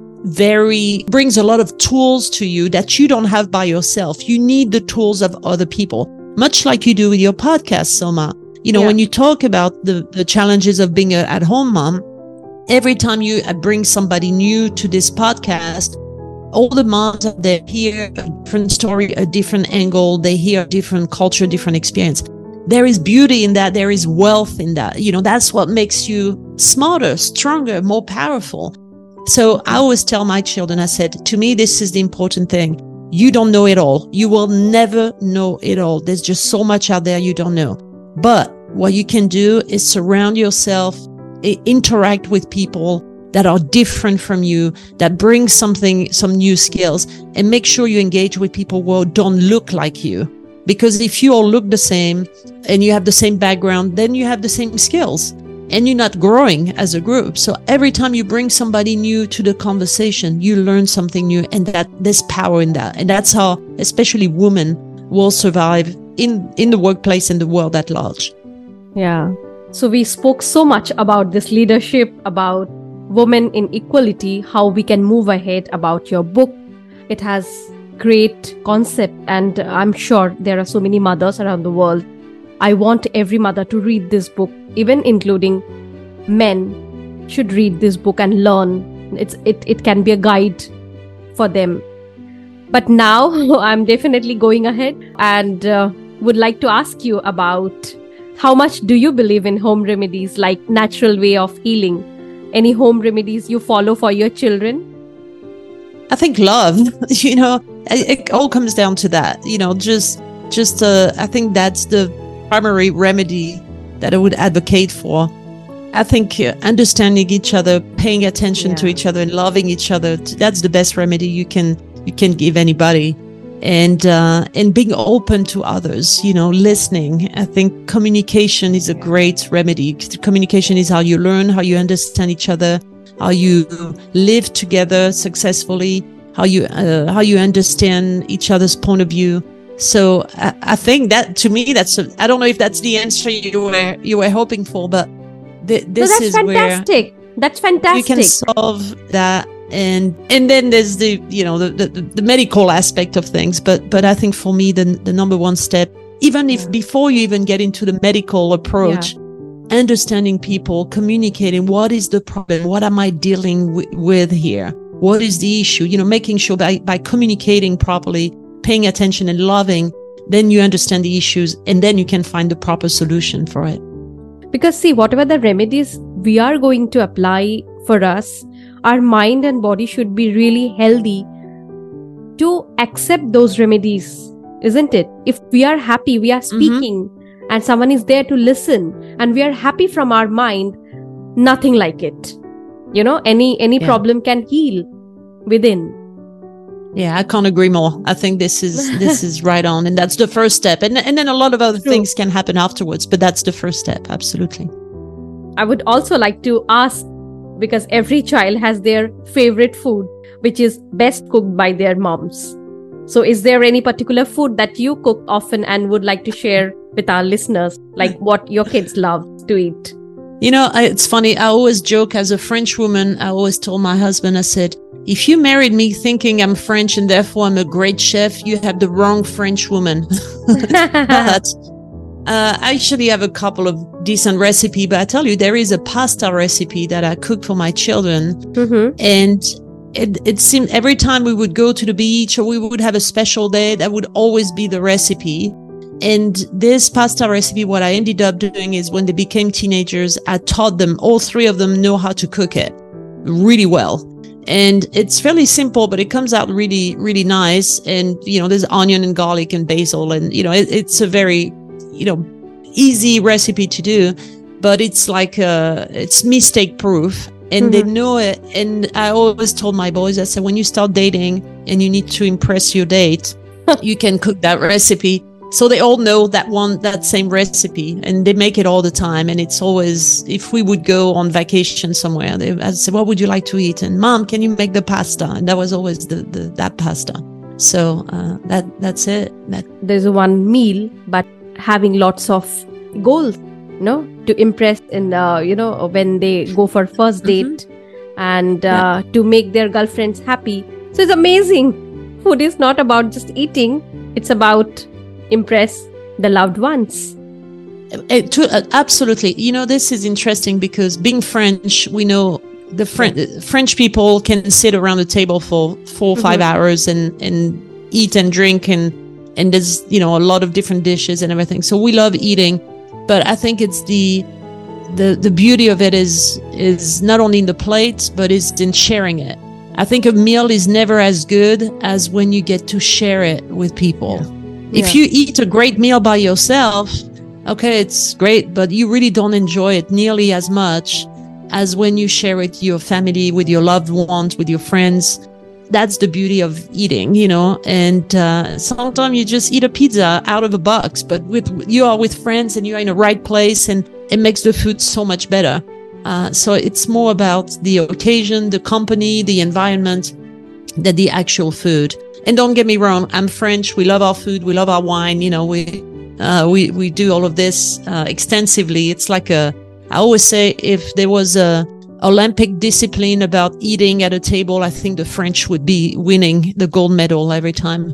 brings a lot of tools to you that you don't have by yourself. You need the tools of other people, much like you do with your podcast, Soma. You know, when you talk about the challenges of being an at-home mom, every time you bring somebody new to this podcast, all the moms, they hear a different story, a different angle. They hear a different culture, different experience. There is beauty in that. There is wealth in that. You know, that's what makes you smarter, stronger, more powerful. So I always tell my children, I said, to me, this is the important thing. You don't know it all. You will never know it all. There's just so much out there you don't know. But what you can do is surround yourself, interact with people that are different from you, that bring some new skills, and make sure you engage with people who don't look like you. Because if you all look the same and you have the same background, then you have the same skills and you're not growing as a group. So every time you bring somebody new to the conversation, you learn something new, and that there's power in that. And that's how especially women will survive in the workplace and the world at large. Yeah. So we spoke so much about this leadership, about women in equality, how we can move ahead, about your book. It has great concept, and I'm sure there are so many mothers around the world. I want every mother to read this book, even including men should read this book and learn. It can be a guide for them. But now I'm definitely going ahead and would like to ask you about how much do you believe in home remedies, like natural way of healing? Any home remedies you follow for your children? I think love, you know, it all comes down to that, you know, I think that's the primary remedy that I would advocate for. I think understanding each other, paying attention to each other and loving each other, that's the best remedy you can you can give anybody. And being open to others, listening. I think communication is a great remedy. Communication is how you learn, how you understand each other, how you live together successfully, how you understand each other's point of view. So I think that, to me, I don't know if that's the answer you were hoping for, but this is fantastic. That's fantastic. You can solve that. And then there's the medical aspect of things, but I think for me the number one step, even if before you even get into the medical approach, understanding people, communicating, what is the problem, what am I dealing with here, what is the issue, making sure by communicating properly, paying attention and loving, then you understand the issues, and then you can find the proper solution for it. Because see, whatever the remedies we are going to apply for us, our mind and body should be really healthy to accept those remedies, isn't it? If we are happy, we are speaking, and someone is there to listen, and we are happy from our mind, nothing like it. Any problem can heal within. Yeah, I can't agree more. I think this is right on, and that's the first step. And then a lot of other things can happen afterwards, but that's the first step, absolutely. I would also like to ask, because every child has their favorite food, which is best cooked by their moms. So is there any particular food that you cook often and would like to share with our listeners, like what your kids love to eat? It's funny. I always joke, as a French woman, I always told my husband, I said, if you married me thinking I'm French and therefore I'm a great chef, you have the wrong French woman. But I actually have a couple of decent recipes, but I tell you, there is a pasta recipe that I cook for my children. And it seemed every time we would go to the beach or we would have a special day, that would always be the recipe. And this pasta recipe, what I ended up doing is when they became teenagers, I taught them, all three of them know how to cook it really well. And it's fairly simple, but it comes out really, really nice. And, there's onion and garlic and basil, and, it's a very, easy recipe to do, but it's like, it's mistake proof, and they know it. And I always told my boys, I said, when you start dating and you need to impress your date, you can cook that recipe. So they all know that same recipe, and they make it all the time. And it's always, if we would go on vacation somewhere, I'd say, what would you like to eat? And Mom, can you make the pasta? And that was always that pasta. So that's it. There's one meal, but having lots of goals, to impress in, when they go for first date, and to make their girlfriends happy. So it's amazing. Food is not about just eating. It's about impress the loved ones. Absolutely. This is interesting because being French, we know the French people can sit around the table for 4 or 5 hours and eat and drink, and there's, a lot of different dishes and everything. So we love eating, but I think it's the beauty of it is not only in the plate, but is in sharing it. I think a meal is never as good as when you get to share it with people. If you eat a great meal by yourself, okay, it's great, but you really don't enjoy it nearly as much as when you share it with your family, with your loved ones, with your friends. That's the beauty of eating, and sometimes you just eat a pizza out of a box, but you are with friends and you're in the right place, and it makes the food so much better. So it's more about the occasion, the company, the environment, than the actual food. And don't get me wrong, I'm French. We love our food. We love our wine. We do all of this extensively. It's like I always say, if there was a Olympic discipline about eating at a table, I think the French would be winning the gold medal every time.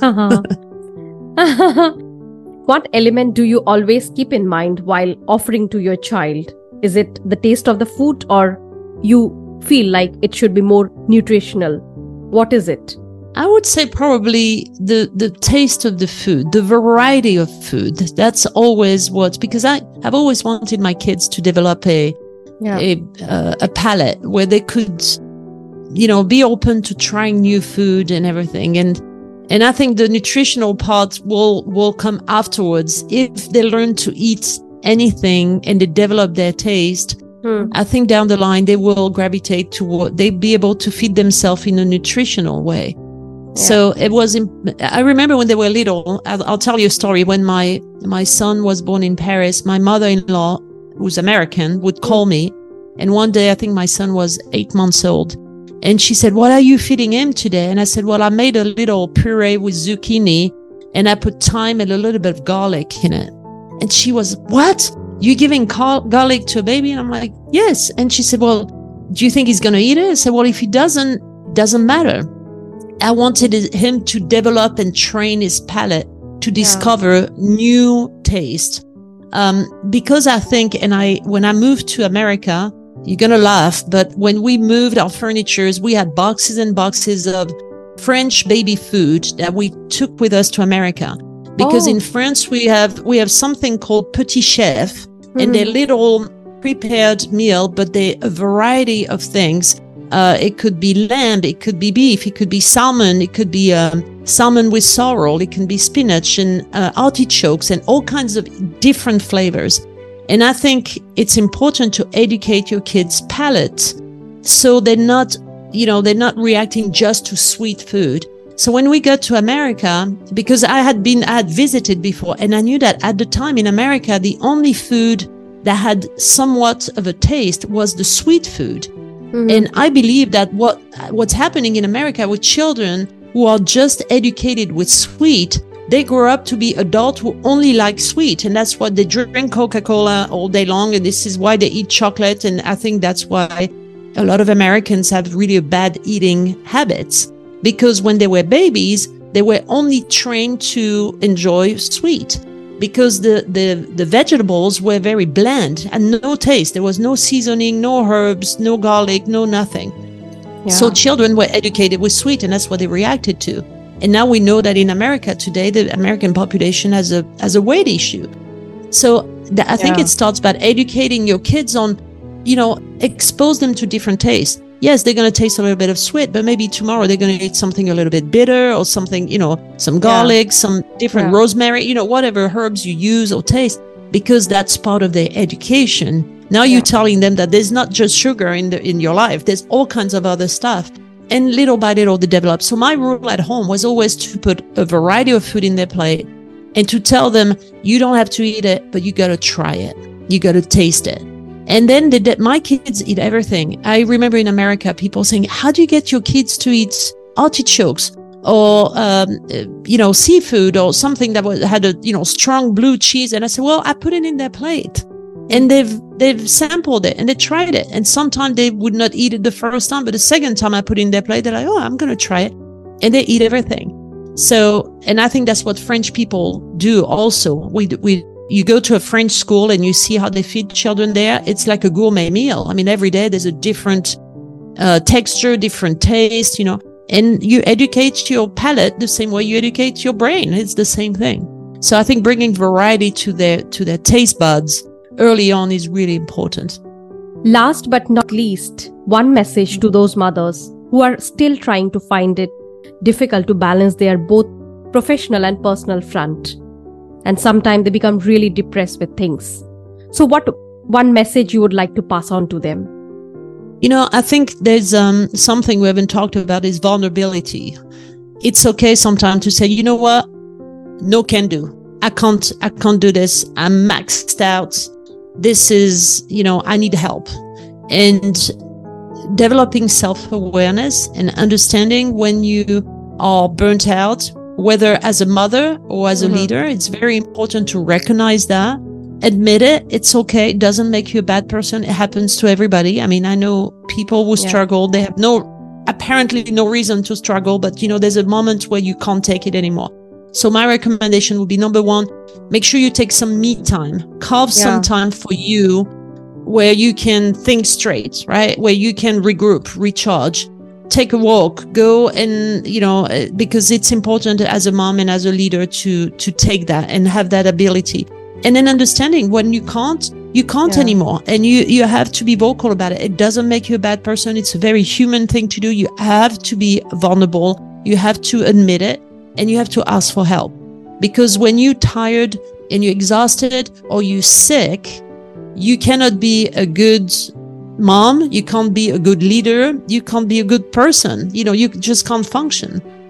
What element do you always keep in mind while offering to your child? Is it the taste of the food, or you feel like it should be more nutritional? What is it? I would say probably the taste of the food, the variety of food. That's always because I've always wanted my kids to develop a palate where they could, be open to trying new food and everything. And I think the nutritional part will come afterwards. If they learn to eat anything and they develop their taste, I think down the line they will gravitate toward, they'll be able to feed themselves in a nutritional way. So it was, I remember when they were little, I'll tell you a story. When my son was born in Paris, my mother-in-law, who's American, would call me. And one day, I think my son was 8 months old. And she said, what are you feeding him today? And I said, well, I made a little puree with zucchini and I put thyme and a little bit of garlic in it. And she was, what? You're giving garlic to a baby? And I'm like, yes. And she said, well, do you think he's going to eat it? I said, well, if he doesn't matter. I wanted him to develop and train his palate to discover new taste. Because I think, when I moved to America, you're going to laugh, but when we moved our furnitures, we had boxes and boxes of French baby food that we took with us to America. Because in France, we have something called Petit Chef, and they're little prepared meal, but they're a variety of things. It could be lamb, it could be beef, it could be salmon, it could be salmon with sorrel, it can be spinach and artichokes and all kinds of different flavors. And I think it's important to educate your kids' palate so they're not reacting just to sweet food. So when we got to America, because I had visited before, and I knew that at the time in America, the only food that had somewhat of a taste was the sweet food. And I believe that what's happening in America with children who are just educated with sweet, they grow up to be adults who only like sweet. And that's why they drink Coca-Cola all day long. And this is why they eat chocolate. And I think that's why a lot of Americans have really bad eating habits. Because when they were babies, they were only trained to enjoy sweet. Because the vegetables were very bland and no taste. There was no seasoning, no herbs, no garlic, no nothing. Yeah. So children were educated with sweet, and that's what they reacted to. And now we know that in America today, the American population has a weight issue. So I think it starts by educating your kids on, expose them to different tastes. Yes, they're going to taste a little bit of sweet, but maybe tomorrow they're going to eat something a little bit bitter or something, some garlic, some different rosemary, whatever herbs you use or taste, because that's part of their education. Now you're telling them that there's not just sugar in your life. There's all kinds of other stuff. And little by little they develop. So my rule at home was always to put a variety of food in their plate and to tell them, you don't have to eat it, but you got to try it. You got to taste it. And then my kids eat everything. I remember in America, people saying, how do you get your kids to eat artichokes or, seafood or something that had a, strong blue cheese? And I said, well, I put it in their plate. And they've sampled it and they tried it. And sometimes they would not eat it the first time, but the second time I put it in their plate, they're like, oh, I'm going to try it. And they eat everything. So, and I think that's what French people do also. You go to a French school and you see how they feed children there. It's like a gourmet meal. I mean, every day there's a different texture, different taste, and you educate your palate the same way you educate your brain. It's the same thing. So I think bringing variety to their taste buds early on is really important. Last but not least, one message to those mothers who are still trying to find it difficult to balance their both professional and personal front. And sometimes they become really depressed with things. So what one message you would like to pass on to them? I think there's something we haven't talked about is vulnerability. It's okay sometimes to say, you know what? No can do. I can't do this. I'm maxed out. This is, I need help. And developing self-awareness and understanding when you are burnt out, whether as a mother or as a leader, it's very important to recognize that, admit it. It's okay. It doesn't make you a bad person. It happens to everybody. I mean, I know people who struggle. They have apparently no reason to struggle, but there's a moment where you can't take it anymore. So my recommendation would be, number one, make sure you take some me time, carve some time for you where you can think straight, right? Where you can regroup, recharge, take a walk, go and, because it's important as a mom and as a leader to take that and have that ability. And then understanding when you can't anymore. And you have to be vocal about it. It doesn't make you a bad person. It's a very human thing to do. You have to be vulnerable. You have to admit it. And you have to ask for help, because when you're tired and you're exhausted or you're sick, you cannot be a good mom. You can't be a good leader. You can't be a good person. You just can't function.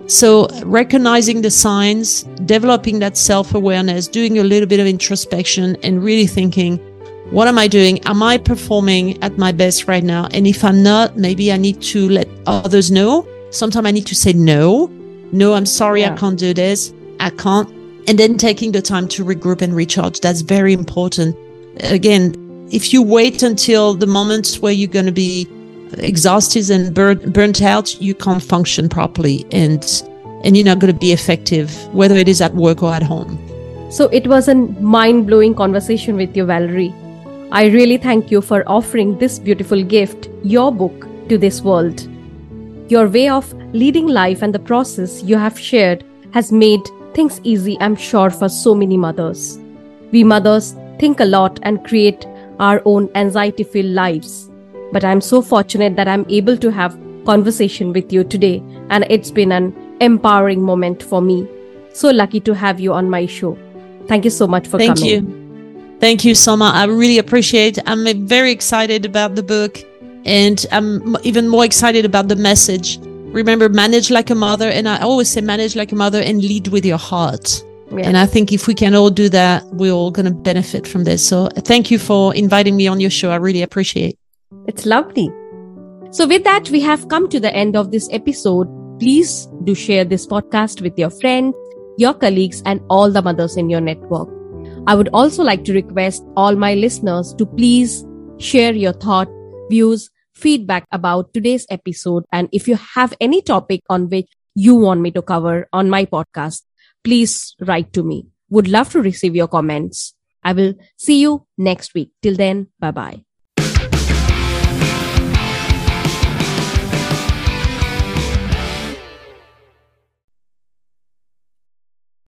So recognizing the signs, developing that self-awareness, doing a little bit of introspection and really thinking, what am I doing? Am I performing at my best right now? And if I'm not, maybe I need to let others know. Sometimes I need to say no. No, I'm sorry, I can't do this. I can't. And then taking the time to regroup and recharge. That's very important. Again, if you wait until the moments where you're going to be exhausted and burnt out, you can't function properly and you're not going to be effective, whether it is at work or at home. So it was a mind-blowing conversation with you, Valerie. I really thank you for offering this beautiful gift, your book, to this world. Your way of leading life and the process you have shared has made things easy, I'm sure, for so many mothers. We mothers think a lot and create our own anxiety-filled lives. But I'm so fortunate that I'm able to have conversation with you today, and it's been an empowering moment for me. So lucky to have you on my show. Thank you so much for coming. Thank you. Thank you, Soma. I really appreciate it. I'm very excited about the book, and I'm even more excited about the message. Remember, manage like a mother. And I always say manage like a mother and lead with your heart. Yeah. And I think if we can all do that, we're all going to benefit from this. So thank you for inviting me on your show. I really appreciate it. It's lovely. So with that, we have come to the end of this episode. Please do share this podcast with your friends, your colleagues, and all the mothers in your network. I would also like to request all my listeners to please share your thoughts, views, feedback about today's episode. And if you have any topic on which you want me to cover on my podcast, please write to me. Would love to receive your comments. I will see you next week. Till then, bye-bye.